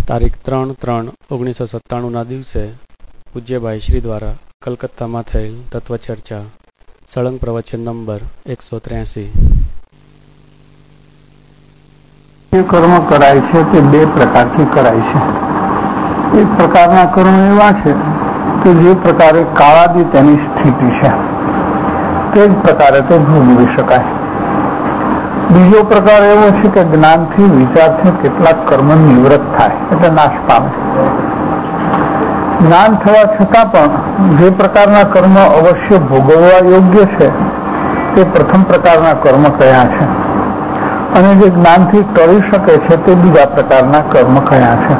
તારીખ 3/3/1997ના દિવસે પૂજ્યભાઈ શ્રી દ્વારા કલકત્તામાં થયેલ તત્વચર્ચા સળંગ પ્રવચન નંબર 183. જે કર્મ કરાય છે તે બે પ્રકારથી કરાય છે. એક પ્રકારના કર્મ એવા છે કે જે પ્રકારે કાળાદી તેની સ્થિતિ છે તે જ પ્રકારે તે ભોગવી શકાય. બીજો પ્રકાર એવો છે કે જ્ઞાનથી વિચારથી કેટલાક કર્મ નિવૃત્ત થાય એટલે નાશ પામે. જ્ઞાન થવા છતાં પણ જે પ્રકારના કર્મ અવશ્ય ભોગવવા યોગ્ય છે તે પ્રથમ પ્રકારના કર્મ કયા છે અને જે જ્ઞાનથી ટળી શકે છે તે બીજા પ્રકારના કર્મ કયા છે.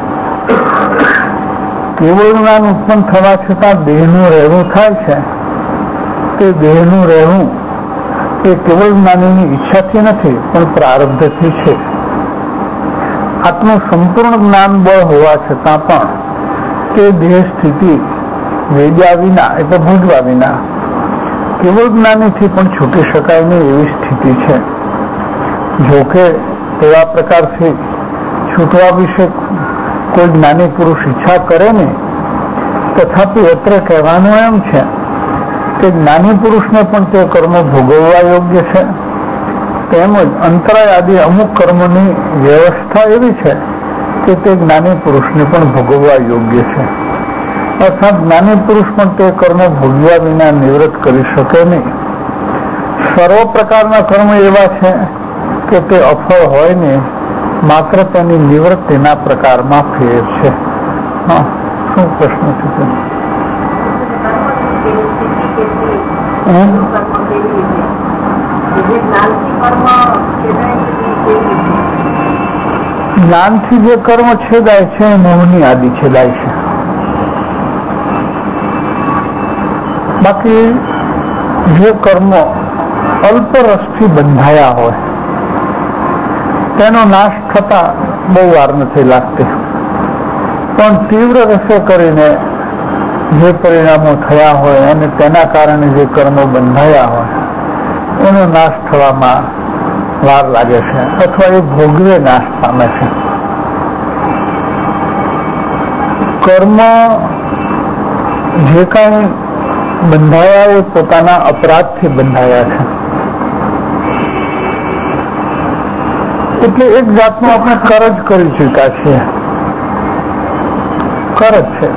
કેવળ જ્ઞાન ઉત્પન્ન થવા છતાં દેહનું રહેવું થાય છે તે દેહનું રહેવું એ કેવળ જ્ઞાનીની ઈચ્છાથી નથી પણ પ્રારબ્ધથી છે. આટલું સંપૂર્ણ જ્ઞાન બળ હોવા છતાં પણ તે દેહ સ્થિતિ વેદ્યા વિના એટલે ભોગવા વિના કેવળ જ્ઞાનીથી પણ છૂટી શકાય નહીં એવી સ્થિતિ છે. જોકે તેવા પ્રકારથી છૂટવા વિશે કોઈ જ્ઞાની પુરુષ ઈચ્છા કરે નહીં, તથાપિ અત્રે કહેવાનું એમ છે કે જ્ઞાની પુરુષને પણ તે કર્મો ભોગવવા યોગ્ય છે. તેમજ અંતરાય આદિ અમુક કર્મોની વ્યવસ્થા એવી છે કે તે જ્ઞાની પુરુષને પણ ભોગવવા યોગ્ય છે. અર્થાત જ્ઞાની પુરુષ પણ તે કર્મો ભોગવ્યા વિના નિવૃત્ત કરી શકે નહીં. સર્વ પ્રકારના કર્મ એવા છે કે તે અફળ હોય ને માત્ર તેની નિવૃત્તિના પ્રકારમાં ફેર છે. હા, શું પ્રશ્ન છે તે? જ્ઞાનથી જે કર્મ છેદાય છે એ મોહની આદિ છેદાય છે. બાકી જે કર્મો અલ્પ રસથી બંધાયા હોય તેનો નાશ થતા બહુ વાર નથી લાગતી, પણ તીવ્ર રસે કરીને જે પરિણામો થયા હોય અને તેના કારણે જે કર્મો બંધાયા હોય એનો નાશ થવામાં વાર લાગે છે અથવા એ ભોગવે નાશ પામે છે. કર્મ જે કાંઈ બંધાયા એ પોતાના અપરાધથી બંધાયા છે. એટલે એક જાતનું આપણે કરજ કરી ચૂક્યા છીએ. કરજ છે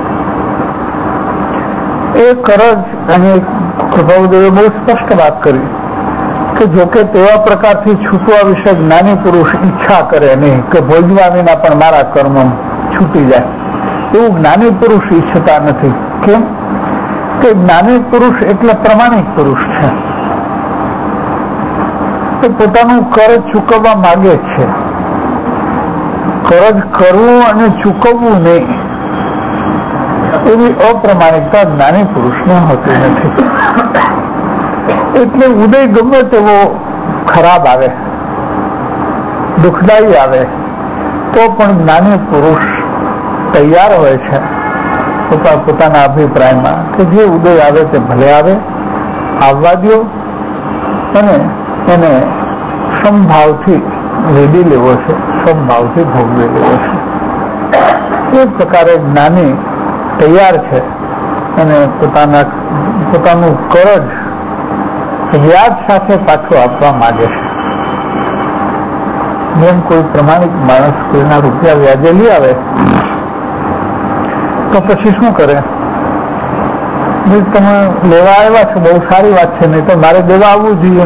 એ કરજ, અને કૃપાદેવે બહુ સ્પષ્ટ વાત કરી કે જોકે તેવા પ્રકારથી છૂટવા વિશે જ્ઞાની પુરુષ ઈચ્છા કરે નહીં કે ભોગવા વિના પણ મારા કર્મ છૂટી જાય, એવું જ્ઞાની પુરુષ ઈચ્છતા નથી. કેમ કે જ્ઞાની પુરુષ એટલે પ્રમાણિક પુરુષ છે. એ પોતાનું કરજ ચૂકવવા માંગે છે. કરજ કરવું અને ચૂકવવું નહીં એવી અપ્રમાણિકતા જ્ઞાની પુરુષને હોતી નથી. એટલે ઉદય ગમે તેવો ખરાબ આવે, દુઃખદાયી આવે તો પણ જ્ઞાની પુરુષ તૈયાર હોય છે પોતાના અભિપ્રાયમાં કે જે ઉદય આવે તે ભલે આવે, આવવા દો અને એને સમભાવથી વેડી લેવો છે, સમભાવથી ભોગવી લેવો છે. એ પ્રકારે જ્ઞાની તૈયાર છે અને પોતાનું કરજ વ્યાજ સાથે પાછું આપવા માંગે છે. જેમ કોઈ પ્રમાણિક માણસ કોઈના રૂપિયા વ્યાજે લઈ આવે તો પછી શું કરે? તમે લેવા આવ્યા છો, બહુ સારી વાત છે, નહીં તો મારે દેવા આવવું જોઈએ.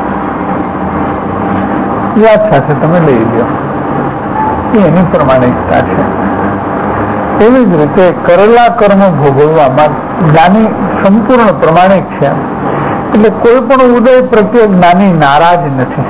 વ્યાજ સાથે તમે લઈ લો, એની પ્રમાણિકતા છે. એવી જ રીતે કરેલા કર્મ ભોગવવામાં જ્ઞાની સંપૂર્ણ પ્રમાણિક છે. એટલે કોઈ પણ ઉદય પ્રત્યે જ્ઞાની નારાજ નથી.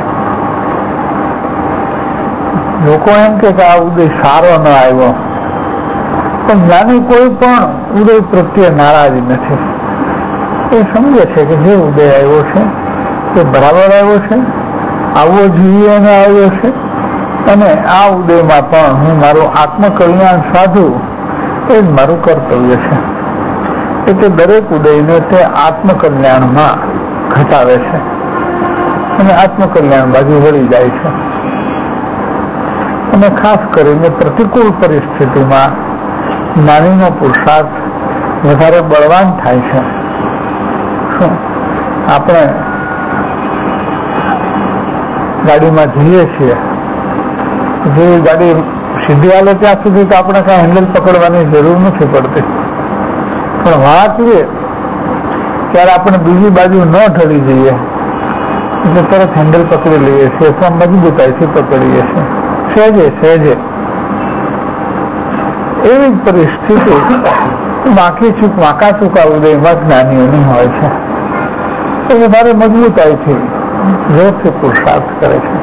લોકો એમ કે આ ઉદય સારો ન આવ્યો, પણ જ્ઞાની કોઈ પણ ઉદય પ્રત્યે નારાજ નથી. એ સમજે છે કે જે ઉદય આવ્યો છે તે બરાબર આવ્યો છે, આવવો જોઈએ અને આવ્યો છે, અને આ ઉદયમાં પણ હું મારું આત્મકલ્યાણ સાધું એ જ મારું કર્તવ્ય છે. એટલે દરેક ઉદયને તે આત્મકલ્યાણમાં ઘટાડે છે અને આત્મકલ્યાણ બાજુ વળી જાય છે. અને ખાસ કરીને પ્રતિકૂળ પરિસ્થિતિમાં જ્ઞાનીનો પુરુષાર્થ વધારે બળવાન થાય છે. શું આપણે ગાડીમાં જઈએ છીએ, જે ગાડી સીધી હાલે ત્યાં સુધી તો આપણે કાંઈ હેન્ડલ પકડવાની જરૂર નથી પડતી, પણ વાંચીએ ત્યારે આપણે બીજી બાજુ ન ઢળી જઈએ એટલે તરત હેન્ડલ પકડી લઈએ છીએ અથવા મજબૂતાઈથી પકડીએ છીએ, સહેજે સહેજે. એવી જ પરિસ્થિતિ વાંકા ચૂકા ઉદયમાં જ્ઞાનીઓની હોય છે. તો વધારે મજબૂતાઈથી જોરથી પુરુષાર્થ કરે છે.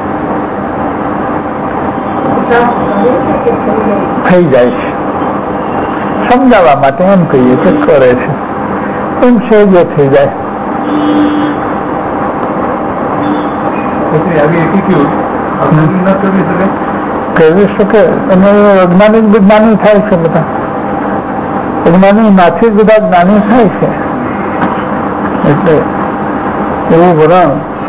થઈ જાય છે. સમજાવવા માટે એમ કહીએ કે કરે છે, એમ સહેજે થઈ જાય. કહી શકે. અને અજ્ઞાની જ્ઞાની થાય છે, બધા અજ્ઞાની નાથી બધા જ્ઞાની થાય છે. એટલે એવું વરણ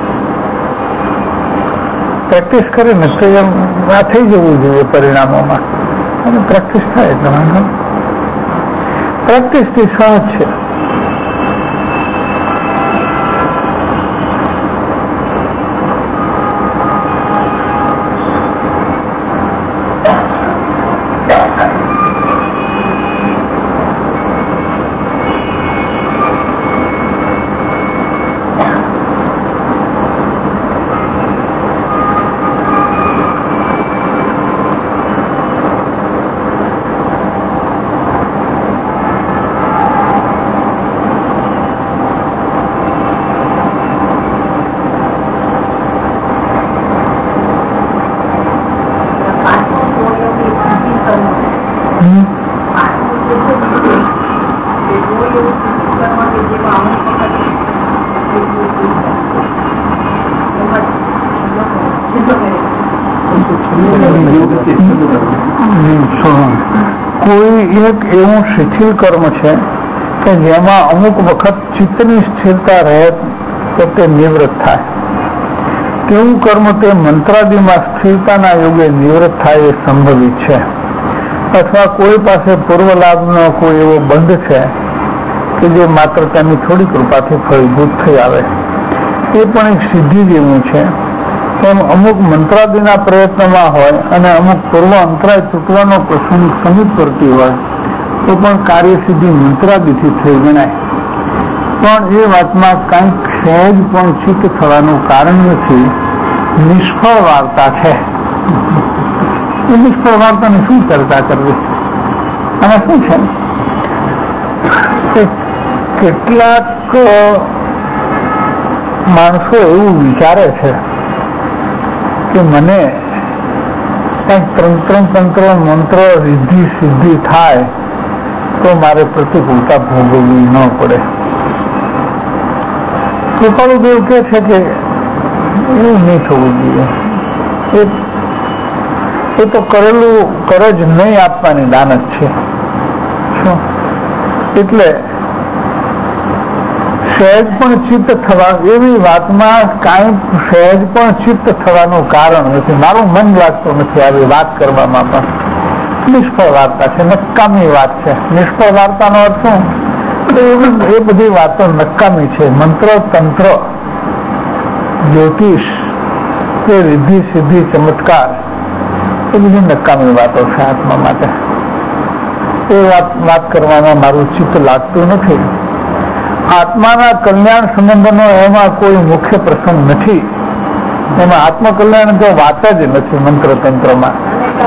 પ્રેક્ટિસ કરે ને તો એમ આ થઈ જવું જોઈએ પરિણામોમાં. અને પ્રેક્ટિસ થાય એટલે વાંધો. પ્રેક્ટિસથી સહજ છે. કોઈ એક એવું શિથિલ કર્મ છે કે જેમાં અમુક વખત ચિત્તની સ્થિરતા રહે તો તે નિવૃત્ત થાય. તેવું કર્મ તે મંત્રાદિમાં સ્થિરતાના યોગે નિવૃત્ત થાય એ સંભવિત છે. અથવા કોઈ પાસે પૂર્વ લાભનો કોઈ એવો બંધ છે કે જે માત્ર તેની થોડી કૃપાથી ફળીભૂત થઈ આવે, એ પણ એક સિદ્ધિ જેવું છે. એમ અમુક મંત્રાદિના પ્રયત્નમાં હોય અને અમુક પૂર્વ અંતરાય તૂટવાનો પ્રસંગ સમીપ કરતી હોય તો પણ કાર્યસિદ્ધિ મંત્રાદિથી થઈ ગણાય. પણ એ વાતમાં કંઈક સહેજ પણ ચિત્ત થવાનું કારણ નથી. નિષ્ફળ વાર્તા છે. એ નિષ્ફળ વાર્તાની શું ચર્ચા કરવી? આમાં શું છે, કેટલાક માણસો એવું વિચારે છે કે મને કંઈક તંત્ર મંત્ર રિદ્ધિ સિદ્ધિ થાય તો મારે પ્રતિકૂળતા ભોગવવી ન પડે. કૃપાળુદેવ કહે છે કે એવું નહીં થવું જોઈએ. એ તો કરેલું કરે જ નહીં આપવાની દાનત છે. શું એટલે સહેજ પણ ચિત્ત થવા એવી વાતમાં કાંઈ સહેજ પણ ચિત્ત થવાનું કારણ નથી. મારું મન લાગતું નથી આવી વાત કરવામાં. પણ નિષ્ફળ વાર્તા છે, નકામી વાત છે. નિષ્ફળ વાર્તાનો અર્થ શું? એ બધી વાતો નકામી છે. મંત્ર તંત્ર જ્યોતિષ કે રિદ્ધિ સિદ્ધિ ચમત્કાર એ બધી નકામી વાતો છે આત્મા માટે. એ વાત કરવામાં મારું ચિત્ત લાગતું નથી. આત્માના કલ્યાણ સંબંધનો એમાં કોઈ મુખ્ય પ્રસંગ નથી. એમાં આત્મકલ્યાણ તો વાત જ નથી મંત્ર તંત્રમાં.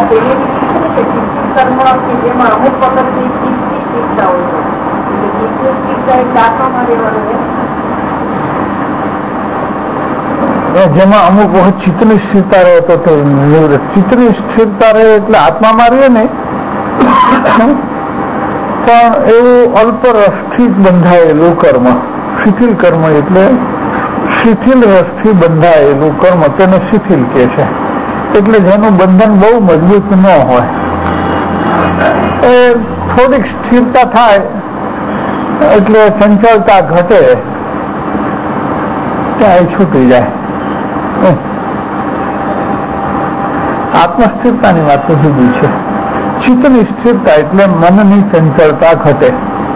જેમાં અમુક વખત ચિત્તની સ્થિરતા રહે તો તે નિવૃત્ત. ચિત્તની સ્થિરતા રહે એટલે આત્મામાં રહે ને, પણ એવું અલ્પ રસથી બંધાયેલું કર્મ. શિથિલ કર્મ એટલે શિથિલ રસથી બંધાયેલું કર્મ, તેને શિથિલ કહે છે. એટલે જેનું બંધન બહુ મજબૂત ન હોય, એ થોડીક સ્થિરતા થાય એટલે ચંચળતા ઘટે, ત્યાં છૂટી જાય. આત્મસ્થિરતાની વાત તો જુદી છે. ચિત્તની સ્થિરતા એટલે મનની ચંચળતા ઘટે.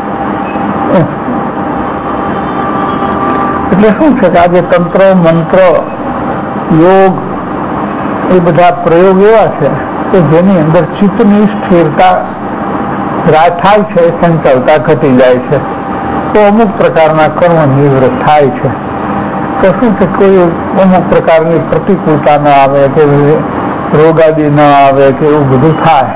એટલે શું છે કે આજે તંત્ર, મંત્ર, યોગ એ બધા પ્રયોગ એવા છે કે જેની અંદર ચિત્તની સ્થિરતા થાય છે, ચંચળતા ઘટી જાય છે, તો અમુક પ્રકારના કર્મ નિવૃત્ત થાય છે. તો શું છે, કોઈ અમુક પ્રકારની પ્રતિકૂળતા ન આવે કે રોગાદી ન આવે કે એવું બધું થાય.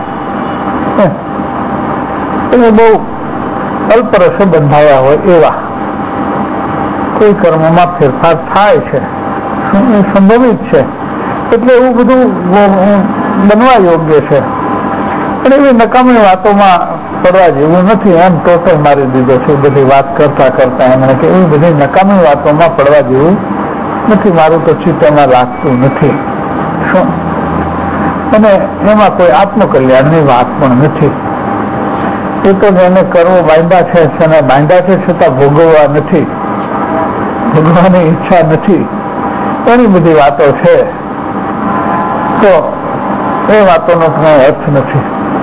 એટલે બહુ અલ્પરસે બંધાયા હોય એવા કોઈ કર્મમાં ફેરફાર થાય છે, એ સંભવિત છે. એટલે એવું બધું બનવા યોગ્ય છે. પણ એવી નકામી વાતોમાં પડવા જેવું નથી. એમ ટોટલ મારી દીધો છે બધી વાત કરતા કરતા એમણે કે એવી બધી નકામી વાતોમાં પડવા જેવું નથી. મારું તો ચિત્તમાં લાગતું નથી. શું? અને એમાં કોઈ આત્મકલ્યાણની વાત પણ નથી. એ તો જેને કરવો બાંધ્યા છે અને બાંધ્યા છે છતાં ભોગવવા નથી, ભોગવવાની ઈચ્છા નથી, એની બધી વાતો છે. તો એ વાતોનો કંઈ અર્થ નથી.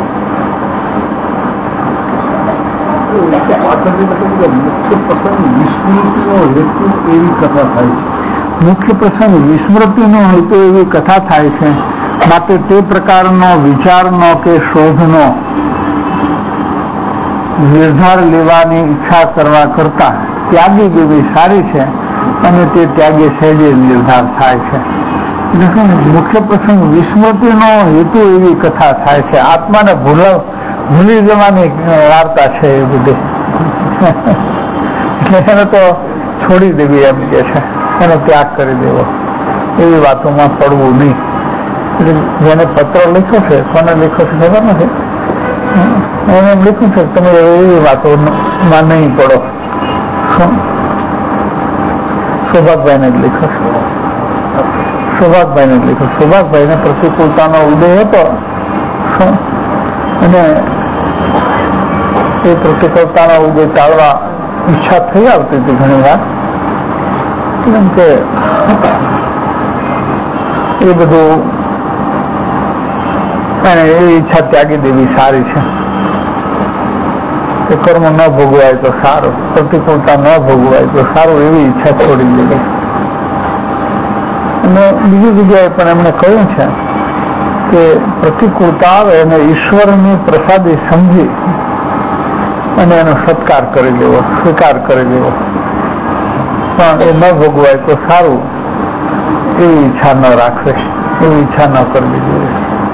મુખ્ય પ્રસંગ વિસ્મૃતિનો હેતુ એવી કથા થાય છે. માટે તે પ્રકારનો વિચારનો કે શોધનો નિર્ધાર લેવાની ઈચ્છા કરવા કરતા ત્યાગી જેવી સારી છે, અને તે ત્યાગે સહેજે નિર્ધાર થાય છે. મુખ્ય પ્રસંગ વિસ્મૃતિનો હેતુ એવી કથા થાય છે. આત્માને ભૂલી જવાની વાર્તા છે એ બધી. એટલે એને તો છોડી દેવી એમ કે છે, એનો ત્યાગ કરી દેવો, એવી વાતોમાં પડવું નહીં. એટલે જેને પત્ર લખ્યો છે, કોને લખ્યો છે ખબર નથી, એને એમ લખ્યું છે તમે એવી વાતોમાં નહીં પડો. સૌભાગભાઈને જ લખ્યો છે. સૌભાગભાઈને જ લખ્યો. સૌભાગભાઈને પ્રતિકૂળતાનો ઉદય હતો અને એ પ્રતિકૂળતાનો ઉદય ટાળવા ઈચ્છા થઈ આવતી હતી ઘણી વાર. કેમ કે એ બધું એને એ ઈચ્છા ત્યાગી દેવી સારી છે કે કર્મ ન ભોગવાય તો સારું, પ્રતિકૂળતા ન ભોગવાય તો સારું, એવી ઈચ્છા છોડી દેવી. અને બીજી જગ્યાએ પણ એમણે કહ્યું છે કે પ્રતિકૂળતા આવે અને ઈશ્વરની પ્રસાદી સમજી અને એનો સત્કાર કરી લેવો, સ્વીકાર કરી લેવો, પણ એ ન ભોગવાય તો સારું, એવી ઈચ્છા ન રાખવી, એવી ઈચ્છા ન કરવી જોઈએ.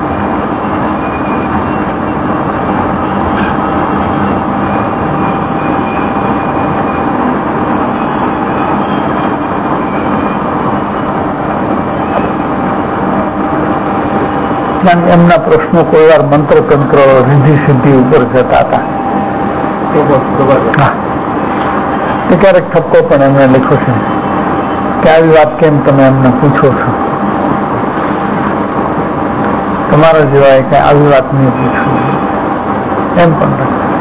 એમના પ્રશ્નો કોઈ વાર મંત્ર તંત્ર રીધિ સિદ્ધિ ઉપર જતા હતા. ક્યારેક ઠપકો પણ એમને લખ્યો છે કે આવી વાત કેમ તમે એમને પૂછો છો, તમારા જેવા કે આવી વાત નહીં પૂછવું એમ પણ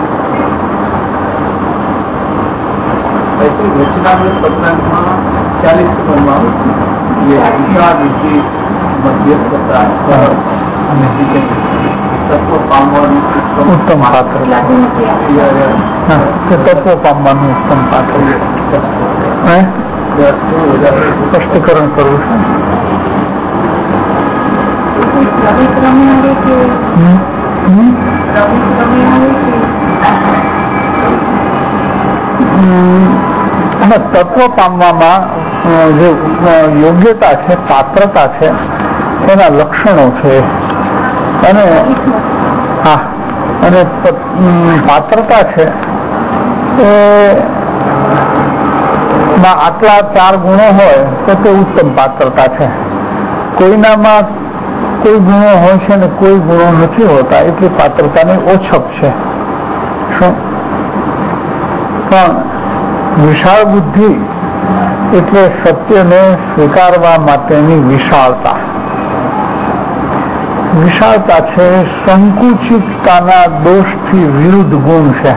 ઉત્તમ પાત્ર, તત્વ પામવાનું ઉત્તમ પાત્ર સ્પષ્ટીકરણ કરવું છે. અને તત્વ પામવામાં જે યોગ્યતા છે, પાત્રતા છે, એના લક્ષણો છે. અને હા, અને પાત્રતા છે એમાં આટલા 4 ગુણો હોય તો તે ઉત્તમ પાત્રતા છે. કોઈનામાં કોઈ ગુણો હોય છે ને કોઈ ગુણો નથી હોતા, એટલી પાત્રતાની ઓછપ છે. શું? પણ વિશાળ બુદ્ધિ એટલે સત્યને સ્વીકારવા માટેની વિશાળતા. વિશાળતા છે સંકુચિતતાના દોષથી વિરુદ્ધ ગુણ છે.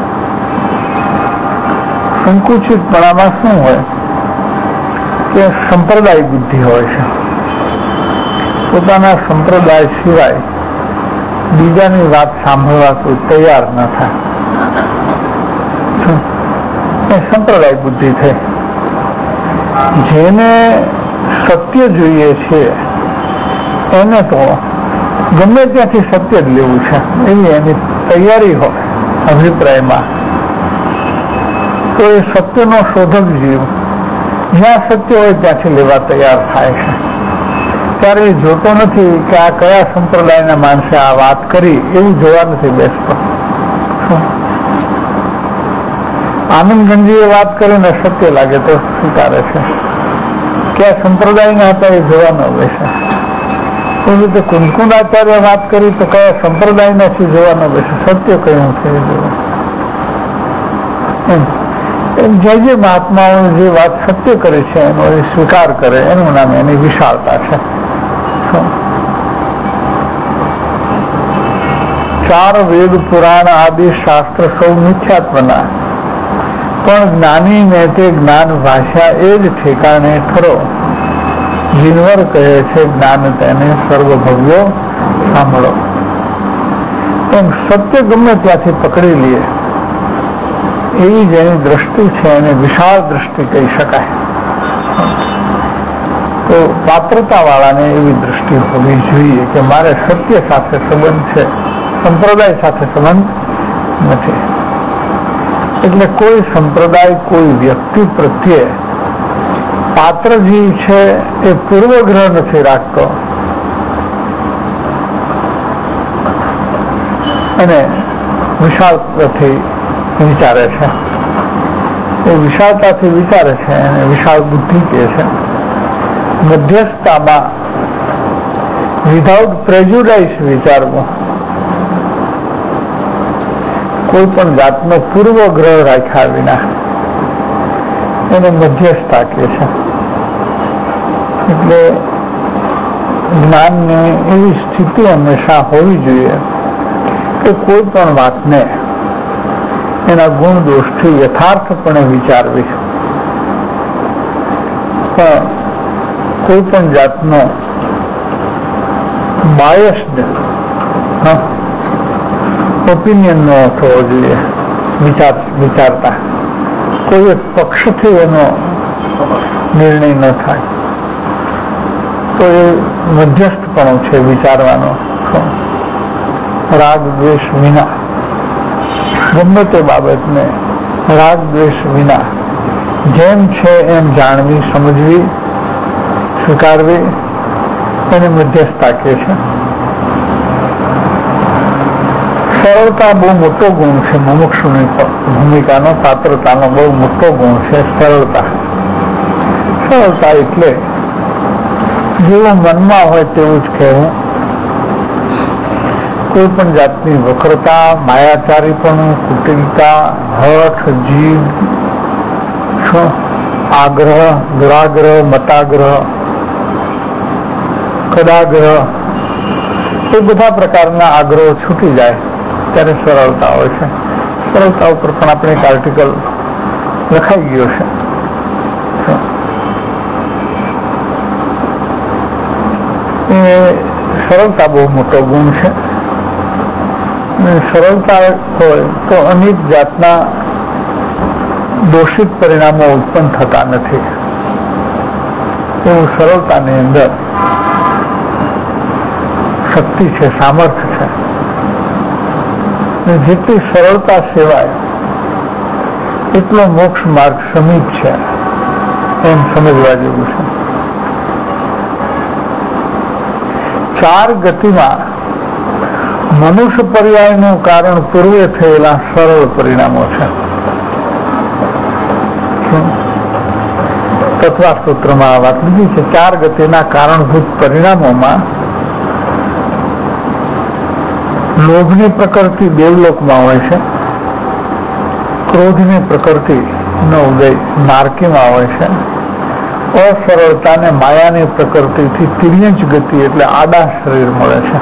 સંકુચિતપણામાં શું હોય કે સંપ્રદાય બુદ્ધિ હોય છે. પોતાના સંપ્રદાય સિવાય બીજાની વાત સાંભળવા કોઈ તૈયાર ન થાય. એ સંપ્રદાય બુદ્ધિ થઈ. જેને સત્ય જોઈએ છે એને તો ગમે ત્યાંથી સત્ય જ લેવું છે એવી એની તૈયારી હોય અભિપ્રાયમાં, તો એ સત્યનો શોધક જીવ જ્યાં સત્ય હોય ત્યાંથી લેવા તૈયાર થાય છે. ત્યારે એ જોતો નથી કે આ કયા સંપ્રદાયના માણસે આ વાત કરી, એવું જોવા નથી બેસતો. આનંદગંજીએ વાત કરીને સત્ય લાગે તો સ્વીકારે છે, કયા સંપ્રદાયના હતા એ જોવા ન બેસે. એ રીતે કુંકુંદાચાર્ય વાત કરી તો કયા સંપ્રદાયના છે જોવા ન બેસે, સત્ય કયું છે એ જોવા. એમ જે મહાત્માઓ જે વાત સત્ય કરે છે એનો એ સ્વીકાર કરે, એનું નામ એની વિશાળતા છે. ચાર વેદ પુરાણ આદિ શાસ્ત્ર સૌ મિથ્યાત્વના, પણ જ્ઞાનીને તે જ્ઞાન ભાષા એ જ ઠેકાણે ખરો. જીનવર કહે છે જ્ઞાન તેને સર્વભવ્યો સાંભળો. એમ સત્ય ગમે ત્યાંથી પકડી લઈએ એવી જેની દ્રષ્ટિ છે એને વિશાળ દ્રષ્ટિ કહી શકાય. તો પાત્રતા વાળાને એવી દ્રષ્ટિ હોવી જોઈએ કે મારે સત્ય સાથે સંબંધ છે, સંપ્રદાય સાથે સંબંધ નથી. એટલે કોઈ સંપ્રદાય કોઈ વ્યક્તિ પ્રત્યે પાત્ર જીવ છે એ પૂર્વગ્રહ નથી રાખતો અને વિશાળતાથી વિચારે છે. એ વિશાળતાથી વિચારે છે અને વિશાળ બુદ્ધિ કહે છે. મધ્યસ્થતામાં વિધાઉટ પ્રેજ્યુડાઇસ વિચારવું, કોઈ પણ જાતનો પૂર્વગ્રહ રાખ્યા વિના, એને મધ્યસ્થતા કહે છે. એટલે જ્ઞાનની એવી સ્થિતિ હંમેશા હોવી જોઈએ કે કોઈ પણ વાતને એના ગુણ દોષથી યથાર્થપણે વિચારવી, પણ કોઈ પણ જાતનો બાયસ્ડ ઓપિનિયન ન થવો જોઈએ. વિચારતા કોઈ એક પક્ષથી એનો નિર્ણય ન થાય, તો એ મધ્યસ્થપણો છે વિચારવાનો. રાગ દ્વેષ વિના ગમે તે બાબતને રાગ દ્વેષ વિના જેમ છે એમ જાણવી, સમજવી, સ્વીકારવી, એને મધ્યસ્થતા કહે છે. સરળતા બહુ મોટો ગુણ છે. મુમુક્ષુની ભૂમિકાનો, પાત્રતાનો બહુ મોટો ગુણ છે સરળતા. સરળતા એટલે જેવું મનમાં હોય તેવું જ કહેવું. કોઈ પણ જાતની વક્રતા, માયાચારીપણું, કુટિલતા, હઠ, જીદ, આગ્રહ, દુરાગ્રહ, મતાગ્રહ, કદાગ્રહ, એ બધા પ્રકારના આગ્રહો છૂટી જાય ત્યારે સરળતા હોય છે. સરળતા ઉપર પણ આપણે એક આર્ટિકલ લખાઈ ગયો છે. એ સરળતા બહુ મોટો ગુણ છે. સરળતા હોય તો અનેક જાતના દોષિત પરિણામો ઉત્પન્ન થતા નથી. એવું સરળતાની અંદર શક્તિ છે, સામર્થ્ય છે. જેટલી સરળતા સેવાય એટલો મોક્ષ માર્ગ સમીપ છે એમ સમજવા જેવું છે. ચાર ગતિમાં મનુષ્ય પર્યાયનું કારણ પૂર્વે થયેલા સરળ પરિણામો છે. તત્વા સૂત્રમાં આ વાત લીધી છે. ચાર ગતિના કારણભૂત પરિણામોમાં લોભની પ્રકૃતિ દેવલોકમાં હોય છે, ક્રોધની પ્રકૃતિ નો ઉદય નારકીમાં હોય છે, અસરળતાને માયાની પ્રકૃતિથી તિર્યંચ ગતિ એટલે આડા શરીર મળે છે.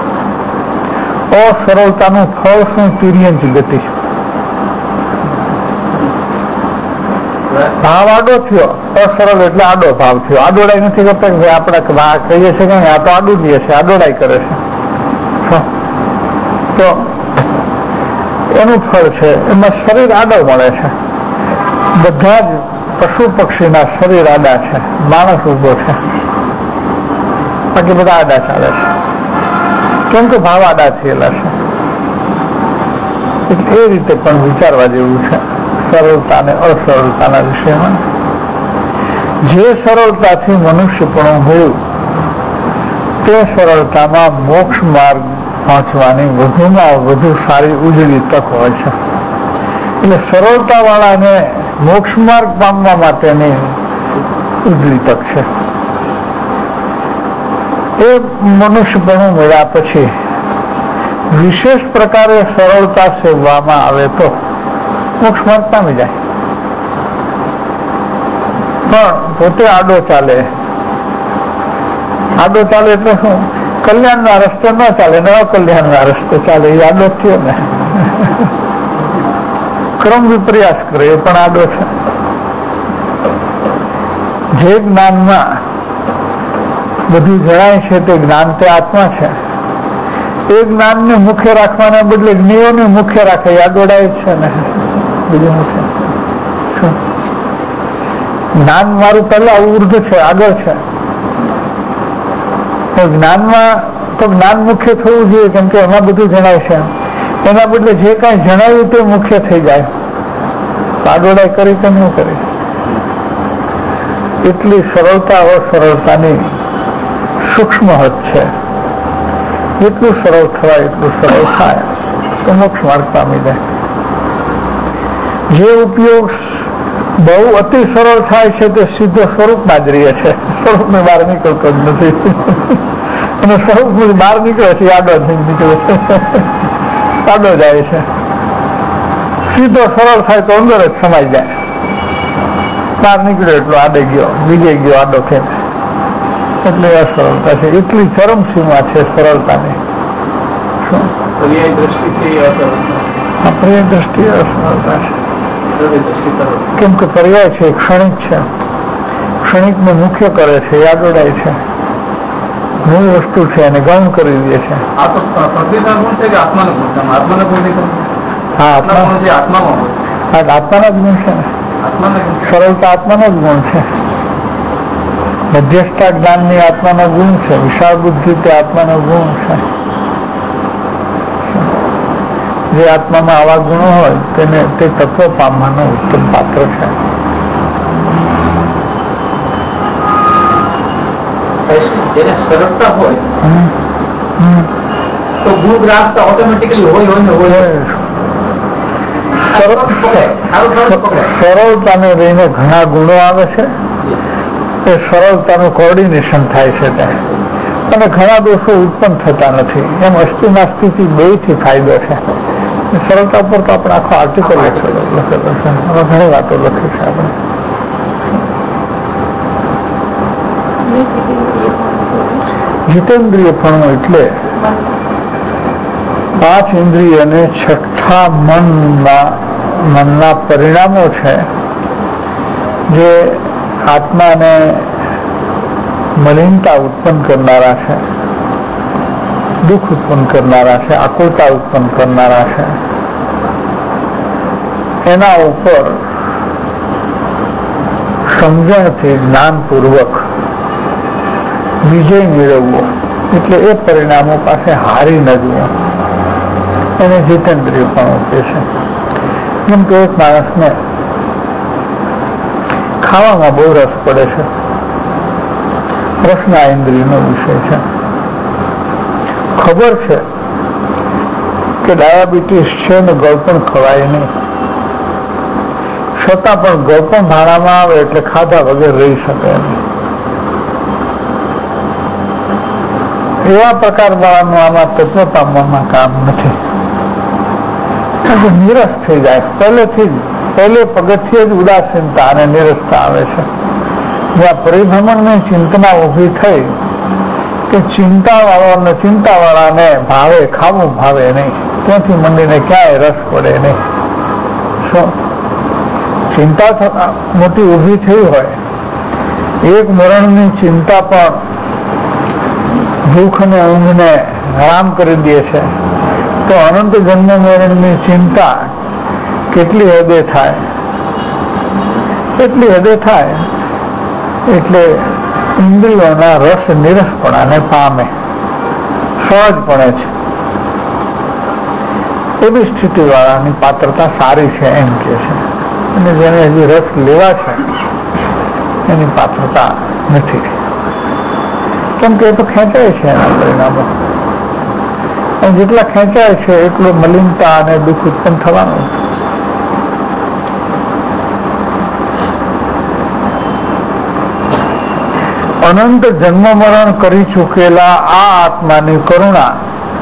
અસરળતાનું ફળ શું? તિર્યંચ ગતિ. ભાવ આડો થયો, અસરળ એટલે આડો ભાવ થયો. આડોડાઈ નથી કરતા કે આપણે કહીએ છીએ કે આ તો આડું દે છે, આડોડાઈ કરે છે, તો એનું ફળ છે. એમાં શરીર આડો મળે છે. બધા જ પશુ પક્ષીના શરીર આડા છે, માણસ ઉભો છે, બાકી બધા આડા ચાલે છે. કેમ કે ભાવ આડા થયેલા છે. એ રીતે પણ વિચારવા જેવું છે સરળતા અને અસરળતાના વિષયમાં. જે સરળતાથી મનુષ્યપણું મળ્યું તે સરળતામાં મોક્ષ માર્ગ પહોંચવાની વધુમાં વધુ સારી ઉજળી તક હોય છે. એટલે સરળતા વાળાને મોક્ષ માર્ગ પામવા માટેની ઉજળી તક છે. એ મનુષ્યપણું મળ્યા પછી વિશેષ પ્રકારે સરળતા સેવવામાં આવે તો મોક્ષ માર્ગ પામી જાય. પણ પોતે આડો ચાલે. આડો ચાલે એટલે શું? કલ્યાણના રસ્તે ન ચાલે ને અકલ્યાણના રસ્તે ચાલે, એ આડો થયો ને. ક્રમ વિપર્યાસ કરે એ પણ આડો છે. જે જ્ઞાનમાં બધું જણાય છે તે જ્ઞાન તે આત્મા છે. એ જ્ઞાનને મુખ્ય રાખવાને બદલે જ્ઞેયોને મુખ્ય રાખે, એ આડોડાય છે ને. બીજું શું? જ્ઞાન મારું પહેલા ઉર્ધ છે, આગળ છે. જ્ઞાનમાં તો જ્ઞાન મુખ્ય થવું જોઈએ, કેમ કે એમાં બધું જણાય છે. એના બદલે જે કાંઈ જણાવ્યું તે મુખ્ય થઈ જાય, આડોડાઈ કરી કે ન કરી. એટલી સરળતા અસરળતાની સૂક્ષ્મ હદ છે. જેટલું સરળ થવાય એટલું સરળ થાય તો મોક્ષ માર્ગ પામી જાય. જે ઉપયોગ બહુ અતિ સરળ થાય છે તે સીધો સ્વરૂપમાં જ રહે છે, સ્વરૂપને બહાર નીકળતો જ નથી. અને સ્વરૂપ બહાર નીકળે છે, આડો જ નીકળે છે, આડો જાય છે. સીધો સરળ થાય તો અંદર જ સમાઈ જાય. બહાર નીકળ્યો એટલો આડે ગયો, બીજે ગયો આડો ખેંચ. એટલે અસરળતા છે. એટલી ચરમસીમા છે સરળતાની. પર્યાય દ્રષ્ટિ અસરળતા છે. કેમ કે પર્યાય છે, ક્ષણિક છે. ક્ષણિકને મુખ્ય કરે છે, યાદોડાય છે. મૂળ વસ્તુ છે એને ગૌણ કરી દે છે. હા, આત્માના જ ગુણ છે ને. સરળતા આત્માનો જ ગુણ છે. મધ્યસ્થતા જ્ઞાનની આત્માનો ગુણ છે. વિશાળ બુદ્ધિ તે આત્માનો ગુણ છે. જે આત્મામાં આવા ગુણો હોય તેને તે તત્વ પામવાનો ઉત્તમ પાત્ર છે. જેને સરળતા હોય તો ગુણ ગ્રાહકતા ઓટોમેટિકલી હોય. સરળતાને લઈને ઘણા ગુણો આવે છે. એ સરળતાનું કોર્ડિનેશન થાય છે ત્યાં, અને ઘણા દોષો ઉત્પન્ન થતા નથી. એમ અસ્તિ નાસ્તિથી બેથી ફાયદો છે. સરળતા પર તો આપણે આખો આર્ટિકલ લખેલો છે. ઘણી વાતો લખી છે આપણે. જીતેન્દ્રિય પણ એટલે 5 ઇન્દ્રિયને છઠ્ઠા મનના પરિણામો છે, જે આત્માને મલિનતા ઉત્પન્ન કરનારા છે, દુઃખ ઉત્પન્ન કરનારા છે, આકુલતા ઉત્પન્ન કરનારા છે. એના ઉપર સમજણથી જ્ઞાનપૂર્વક વિજય મેળવવો, એટલે એ પરિણામો પાસે હારી ન જવું, એને જીતેન્દ્રિય પણ કહે છે. જેમ કે એક માણસને ખાવામાં બહુ રસ પડે છે, રસના ઇન્દ્રિયનો વિષય છે. ખબર છે કે ડાયાબિટીસ છે ને ગળપણ ખવાય નહીં, છતાં પણ ગળપણ ભાણામાં આવે એટલે ખાધા વગર રહી શકે નહીં. એવા પ્રકાર વાળાનું આમાં તત્વ પામવામાં કામ નથી. નિરસ થઈ જાય. પહેલે પગથિયે જ ઉદાસીનતા અને નિરસતા આવે છે. જ્યાં પરિભ્રમણની ચિંતના ઉભી થઈ કે ચિંતાવાળાને ભાવે, ખાવું ભાવે નહીં, ત્યાંથી મંડીને ક્યાંય રસ પડે નહીં. શું ચિંતા મોટી ઊભી થઈ હોય, એક મરણની ચિંતા પણ ભૂખ અને ઊંઘને હરામ કરી દે છે, તો અનંત જન્મ મરણની ચિંતા કેટલી હદે થાય? એટલી હદે થાય એટલે ઇન્દ્રિયોના રસ નિરસપણાને પામે, સહજપણે છે. એવી સ્થિતિ વાળાની પાત્રતા સારી છે એમ કે છે. અને જેને હજી રસ લેવા છે એની પાત્રતા નથી, કેમ કે એ તો ખેંચાય છે એના પરિણામો. અને જેટલા ખેંચાય છે એટલું મલિનતા અને દુઃખ ઉત્પન્ન થવાનું. અનંત જન્મ મરણ કરી ચૂકેલા આ આત્માની કરુણા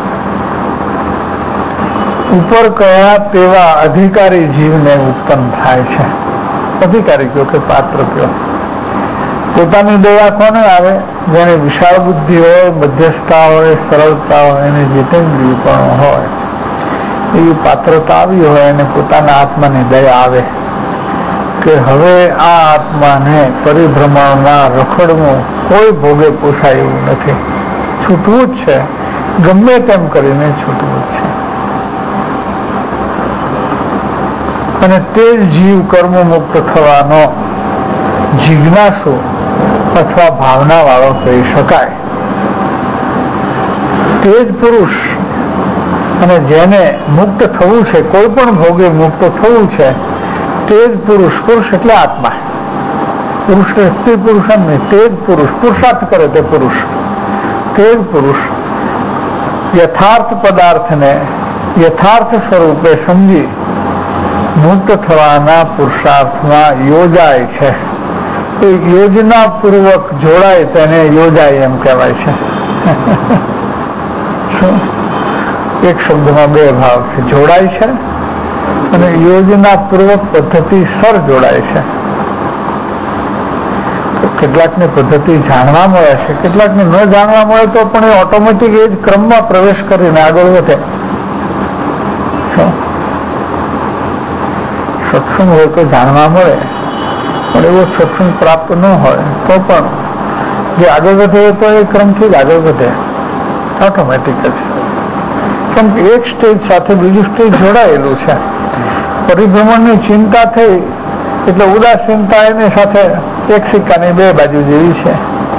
ઉપર કયા તેવા અધિકારી જીવને ઉત્પન્ન થાય છે. અધિકારી કયો કે પાત્ર કયો? પોતાની દયા કોને આવે? જેને વિશાળ બુદ્ધિ હોય, મધ્યસ્થતા હોય, સરળતા હોય અને જીતેન્દ્રિયપણું હોય, એવી પાત્રતા આવી હોય અને પોતાના આત્માની દયા આવે કે હવે આ આત્માને પરિભ્રમણના રખડવું કોઈ ભોગે પોસાય એવું નથી, છૂટવું જ છે, ગમે તેમ કરીને છૂટવું જ છે. અને તે જ જીવ કર્મ મુક્ત થવાનો જિજ્ઞાસુ અથવા ભાવના વાળો કહી શકાય. તે જ પુરુષ, અને જેને મુક્ત થવું છે, કોઈ પણ ભોગે મુક્ત થવું છે, તે જ પુરુષ. પુરુષ એટલે આત્મા. પુરુષ સ્ત્રી પુરુષ એમ નહીં, તે જ પુરુષ. પુરુષાર્થ કરે તે પુરુષ. તે જ પુરુષ યથાર્થ પદાર્થને યથાર્થ સ્વરૂપે સમજી મુક્ત થવાના પુરુષાર્થમાં યોજાય છે. યોજના પૂર્વક જોડાય તેને યોજાય એમ કહેવાય છે. એક શબ્દમાં બે ભાવ છે, જોડાય છે અને યોજના પૂર્વક પદ્ધતિ સર જોડાય છે. કેટલાકની પદ્ધતિ જાણવા મળે છે, કેટલાકને ન જાણવા મળે તો પણ એ ઓટોમેટિક એ જ ક્રમમાં પ્રવેશ કરીને આગળ વધે. સત્સંગ હોય તો જાણવા મળે, પણ એવો સત્સંગ પ્રાપ્ત ન હોય તો પણ જે આગળ વધે તો એ ક્રમથી જ આગળ વધે, ઓટોમેટિક જ. કેમ કે એક સ્ટેજ સાથે બીજું સ્ટેજ જોડાયેલું છે. પરિભ્રમણની ચિંતા થઈ એટલે ઉદાસીનતા એની સાથે એક સિક્કાની બે બાજુ જેવી છે.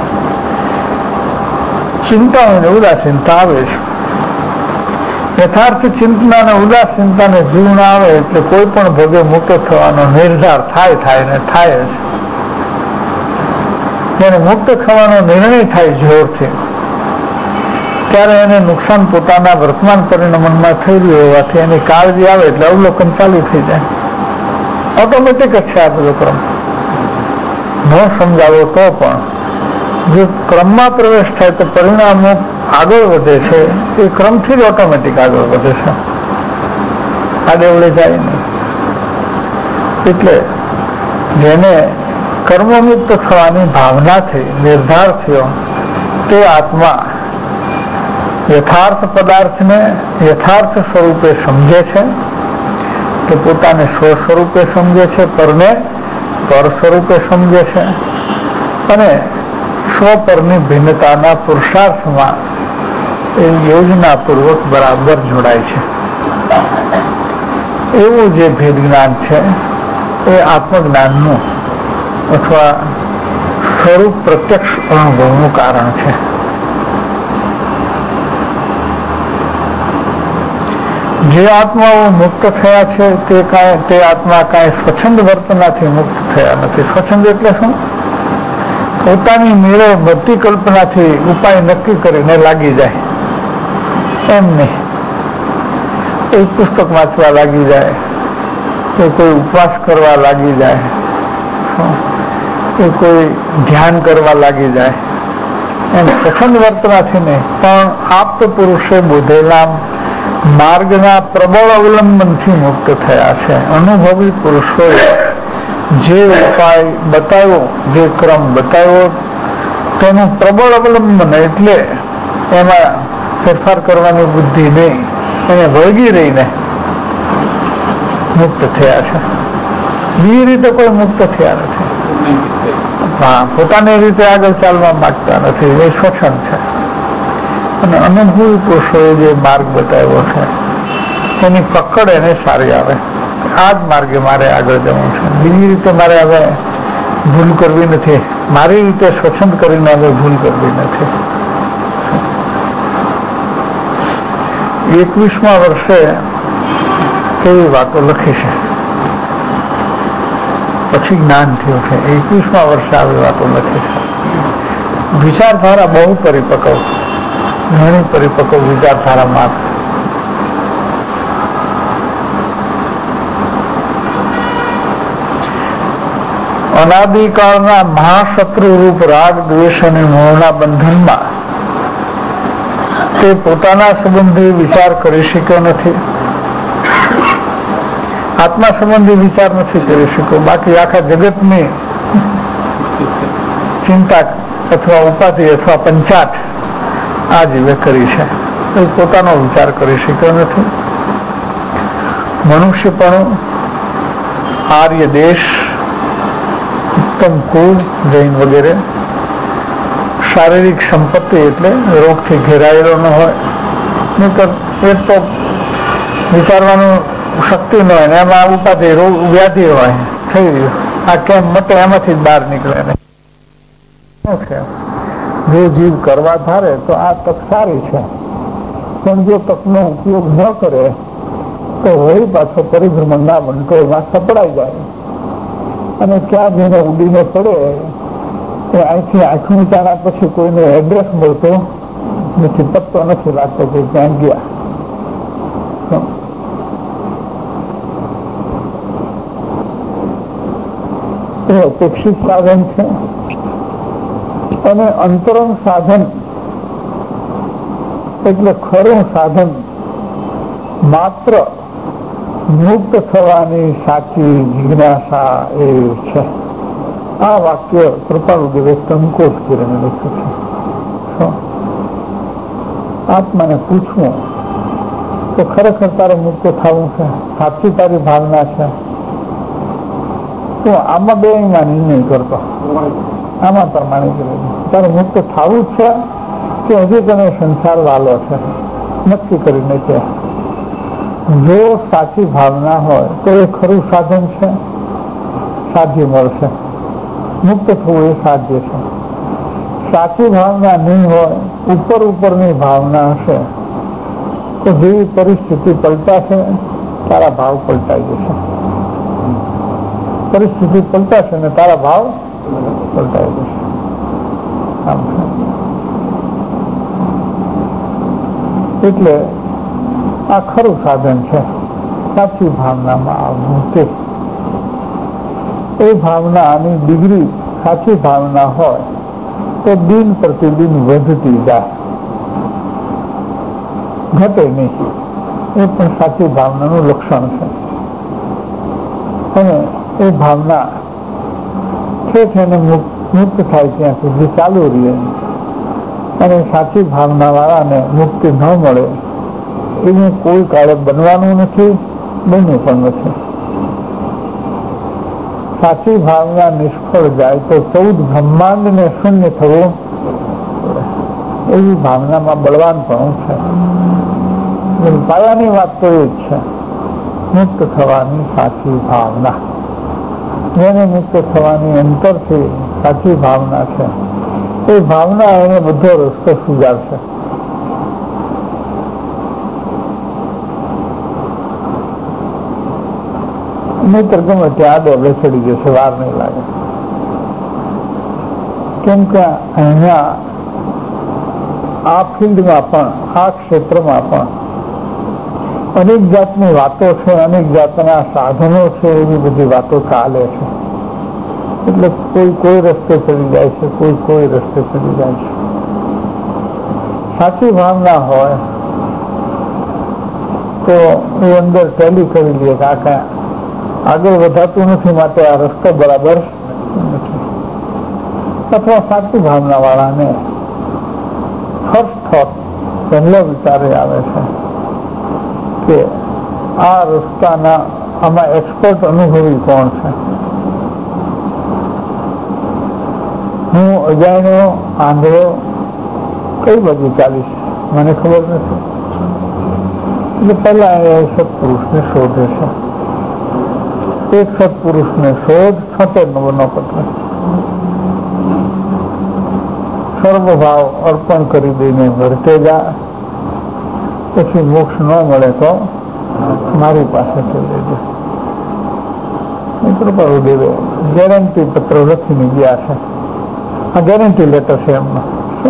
ચિંતા અને ઉદાસીનતા આવે છે. યથાર્થ ચિંતના અને ઉદાસીનતાને જીવ ના આવે એટલે કોઈ પણ ભોગે મુક્ત થવાનો નિર્ધાર થાય ને થાય જ. જેને મુક્ત થવાનો નિર્ણય થાય જોરથી, ત્યારે એને નુકસાન પોતાના વર્તમાન પરિણામમાં થઈ રહ્યું હોવાથી એની કાળજી આવે એટલે અવલોકન ચાલુ થઈ જાય. ઓટોમેટિક જ છે આ બધો ક્રમ. ન સમજાવો તો પણ જો ક્રમમાં પ્રવેશ થાય તો પરિણામો આગળ વધે છે. એ ક્રમથી જ ઓટોમેટિક આગળ વધે છે, આડેવડે જાય નહીં. એટલે જેને કર્મમુક્ત થવાની ભાવના થઈ, નિર્ધાર થયો, તે આત્મા યથાર્થ પદાર્થને યથાર્થ સ્વરૂપે સમજે છે, કે પોતાને સ્વ સ્વરૂપે સમજે છે, પરને પર સ્વરૂપે સમજે છે, અને સ્વ પરની ભિન્નતાના પુરુષાર્થમાં એ યોજનાપૂર્વક બરાબર જોડાય છે. એવું જે ભેદ જ્ઞાન છે એ આત્મજ્ઞાનનું અથવા સ્વરૂપ પ્રત્યક્ષ અનુભવનું કારણ છે. જે આત્માઓ મુક્ત થયા છે તે આત્મા કાંઈ સ્વચ્છંદ વર્તનાથી મુક્ત થયા નથી. સ્વચ્છંદ એટલે શું? પોતાની મેળે બધી કલ્પનાથી ઉપાય નક્કી કરીને લાગી જાય એમ નહીં. કોઈ પુસ્તક વાંચવા લાગી જાય, કે કોઈ ઉપવાસ કરવા લાગી જાય, કે કોઈ ધ્યાન કરવા લાગી જાય, એમ સ્વચ્છંદ વર્તનાથી નહીં, પણ આપ્ત પુરુષે બોધેલા માર્ગના પ્રબળ અવલંબનથી મુક્ત થયા છે. અનુભવી પુરુષોએ જે ઉપાય બતાવ્યો, જે ક્રમ બતાવ્યો, તેનું પ્રબળ અવલંબન એટલે એમાં ફેરફાર કરવાની બુદ્ધિ નહીં, એને વળગી રહીને મુક્ત થયા છે. બીજી રીતે કોઈ મુક્ત થયા નથી. હા, પોતાની રીતે આગળ ચાલવા માંગતા નથી, એ શોષણ છે. અને અનુભવી પુરુષોએ જે માર્ગ બતાવ્યો છે એની પકડ એને સારી આવે. આ જ માર્ગે મારે આગળ જવું છે, બીજી રીતે મારે હવે ભૂલ કરવી નથી, મારી રીતે સ્વચ્છંદ કરીને હવે ભૂલ કરવી નથી. 21મા વર્ષે કેવી વાતો લખી છે, પછી જ્ઞાન થયું છે. 21મા વર્ષે આવી વાતો લખી છે. વિચારધારા બહુ પરિપક્વ, ઘણી પરિપક્વ વિચારધારામાં. અનાદિકાળના મહાશત્રુ રૂપ રાગ, દ્વેષ અને મોહના બંધનમાં તે પોતાના સંબંધી વિચાર કરી શક્યો નથી, આત્મા સંબંધી વિચાર નથી કરી શક્યો. બાકી આખા જગતની ચિંતા અથવા ઉપાધિ અથવા પંચાત આ જીવે કરી છે, એ પોતાનો વિચાર કરી શક્યો નથી. મનુષ્યપણું, આર્ય દેશ, ઉત્તમ કુળ, જૈન વગેરે, શારીરિક સંપત્તિ એટલે રોગથી ઘેરાયેલો ન હોય, નહીતર એ તો વિચારવાનું શક્તિ ન હોય ને એમાં ઉપાધિ રોગ વ્યાધિ હોય, થઈ ગયું. આ કેમ મતે એમાંથી જ બહાર નીકળે ને. જો જીવ કરવા ધારે તો આ તક સારી છે, પણ જો તકનો ઉપયોગ ન કરે તો વળી પાછો પરિભ્રમણના વંટોળમાં સપડાઈ જાય અને ક્યાં જેને ઉડીને પડે એ અહીંથી આંખની ચાણા પછી કોઈને એડ્રેસ મળતો નથી, પત્તો નથી લાગતો કે ક્યાં ગયા. એ અપેક્ષિત સાધન છે. અને અંતરંગ સાધન એટલે ખરું સાધન માત્ર મુક્ત થવાની સાચી જિજ્ઞાસા એ છે. આ વાક્ય કૃપાળુદેવે સંકોચ કરીને લખ્યું છે. આત્માને પૂછવું તો ખરેખર તારે મુક્ત થવું છે, સાચી તારી ભાવના છે, તો આમાં બે માની નહીં કરતો, આમાં પ્રમાણિત તારે મુક્ત થવું છે કે હજી તને સંસાર વાલો છે નક્કી કરીને છે. જો સાચી ભાવના હોય તો એ ખરું સાધન છે, સાધ્ય મળશે. મુક્ત થવું એ સાધ્ય છે. સાચી ભાવના નહીં હોય, ઉપરની ભાવના હશે તો જેવી પરિસ્થિતિ પલટાશે તારા ભાવ પલટાઈ જશે. પરિસ્થિતિ પલટાશે ને તારા ભાવ પલટાઈ જશે. એટલે આ ખરું સાધન છે, સાચી ભાવનામાં આવવું તે. એ ભાવનાની ડિગ્રી સાચી ભાવના હોય તો દિન પ્રતિદિન વધતી જાય, ઘટે નહીં. એ પણ સાચી ભાવનાનું લક્ષણ છે. અને એ ભાવના છે ને મુક્ત થાય ત્યાં સુધી ચાલુ રહે. અને સાચી ભાવના વાળાને મુક્તિ ન મળે એને કોઈ કાળે બનવાનું નથી, બન્યું પણ નથી. સાચી ભાવના નિષ્ફળ જાય તો 14 બ્રહ્માંડને શૂન્ય થવું એવી ભાવનામાં બળવાન પણ છે. પાયાની વાત તો એ જ છે, મુક્ત થવાની સાચી ભાવના. જેને મુક્ત થવાની અંતરથી સાચી ભાવના છે, એ ભાવના એને બધો રસ્તો સુધારશે. નહીતર ગમે ત્યાં ડોલે ચડી જશે, વાર નહીં લાગે. કેમ કે અહીંયા આ ફિલ્ડમાં પણ, આ ક્ષેત્રમાં પણ અનેક જાતની વાતો છે, અનેક જાતના સાધનો છે, એવી બધી વાતો ચાલે છે. એટલે કોઈ રસ્તે ચડી જાય છે, કોઈ રસ્તે ચડી જાય છે. સાચી ભાવના હોય તો એ અંદર ટેલી કરી લે કે આ કાંઈ આગળ વધાતું નથી, માટે આ રસ્તો બરાબર નથી. અથવા સાચી ભાવના વાળાને ફર્સ્ટ થોટ, પહેલો વિચાર આવે છે કે આ રસ્તાના આમાં એક્સપર્ટ અનુભવી કોણ છે. હું અજાણ્યો આંધળો કઈ બાજુ ચાલીશ મને ખબર નથી. એટલે પહેલા એ સત્પુરુષને શોધે છે. એક સત્પુરુષને શોધ 76 નંબરનો પત્ર. સર્વભાવ અર્પણ કરી દઈને વર્તે જા, પછી મોક્ષ ન મળે તો મારી પાસેથી લેજો. કૃપા દેવે ગેરંટી પત્ર લખીને ગયા છે. આ ગેરંટી લેટર છે એમનો.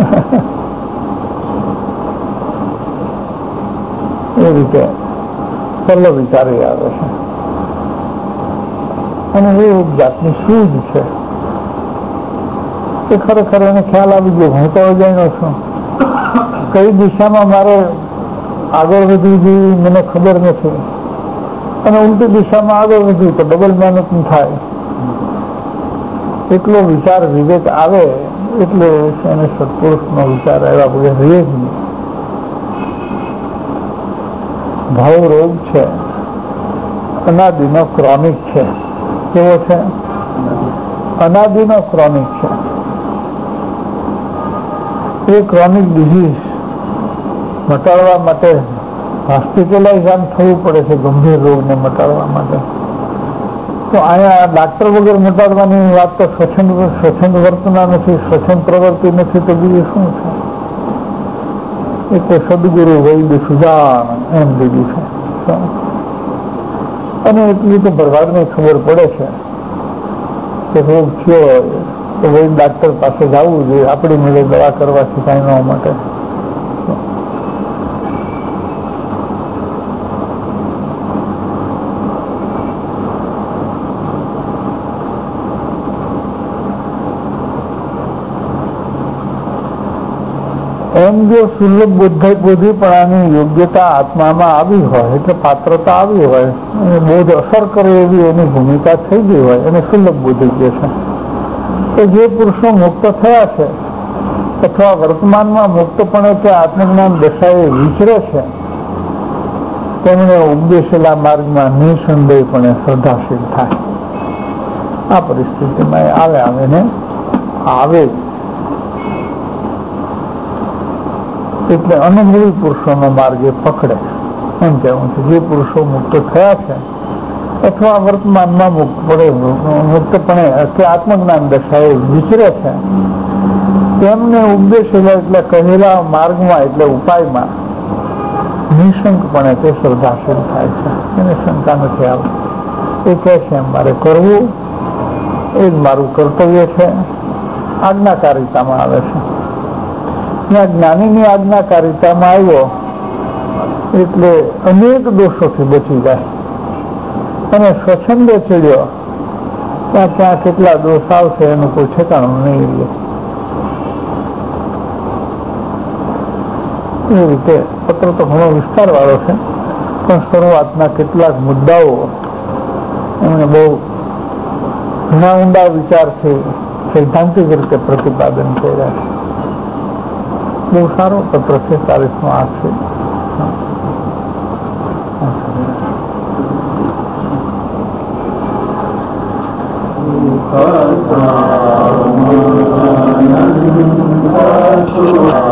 એ રીતે પહેલો વિચાર આવે છે. અને એ એક જાતની સૂઝ છે કે ખરેખર એને ખ્યાલ આવી ગયો હું તો અજાણ્યો છું, કઈ દિશામાં મારે આગળ વધવું જોઈએ મને ખબર નથી, અને ઉલટી દિશામાં આગળ વધ્યું તો ડબલ મહેનત થાય. એટલો વિચાર વિવેક આવે એટલે એને સત્પુરુષનો વિચાર આવ્યા વગર રહે જ નહીં. ભાવ રોગ છે, અનાદિનો ક્રોનિક છે. કેવો છે? અનાદિનો ક્રોનિક છે. એ ક્રોનિક ડિઝીઝ મટાડવા માટે હોસ્પિટલાઇઝ આમ થવું પડે છે ગંભીર રોગને મટાડવા માટે. તો અહીંયા ડાક્ટર વગર મટાડવાની વાત તો સ્વચ્છંદ વર્તના નથી, સ્વચ્છંદ પ્રવૃત્તિ નથી, તો બીજું શું છે? એ તો સદગુરુ વૈદ સુજાન એમ લીધું છે. અને એટલી તો ભરવાડને ખબર પડે છે કે રોગ થયો હોય તો વૈદ ડાક્ટર પાસે જવું જોઈએ, આપણી મળે દવા કરવાથી કાંઈ ન માટે. એમ જો સુલભ બોધીપણાની યોગ્યતા આત્મામાં આવી હોય એટલે પાત્રતા આવી હોય અને બોધ અસર કરે એવી એની ભૂમિકા થઈ ગઈ હોય એને સુલભ બોધી કહે છે. તો જે પુરુષો મુક્ત થયા છે અથવા વર્તમાનમાં મુક્તપણે કે આત્મજ્ઞાન દશાએ વિચરે છે તેમણે ઉપદેશેલા માર્ગમાં નિસંદેહપણે શ્રદ્ધાશીલ થાય. આ પરિસ્થિતિમાં આવે એટલે અનુભવી પુરુષોનો માર્ગ એ પકડે એમ કહેવું છે. જે પુરુષો મુક્ત થયા છે અથવા વર્તમાનમાં મુક્તપણે કે આત્મજ્ઞાન દશાએ વિચરે છે તેમને ઉપદેશેલા એટલે કહેલા માર્ગમાં એટલે ઉપાયમાં નિશંકપણે તે શ્રદ્ધાશીલ થાય છે. એને શંકા નથી આવતી. એ કહે છે એમ મારે કરવું, એ જ મારું કર્તવ્ય છે. આજ્ઞાકારિતામાં આવે છે. ત્યાં જ્ઞાનીની આજ્ઞાકારિતામાં આવ્યો એટલે અનેક દોષોથી બચી જાય. અને સ્વચ્છંદે ચડ્યો ત્યાં કેટલા દોષ આવશે એનું કોઈ ઠેકાણું નહીં રહે. એ રીતે પત્ર તો ઘણો વિસ્તાર વાળો છે, પણ શરૂઆતના કેટલાક મુદ્દાઓ એમણે બહુ ઘણા ઊંડા વિચારથી સૈદ્ધાંતિક રીતે પ્રતિપાદન કર્યા છે. બહુ સારો પત્ર છે. 40 છે. Thank you.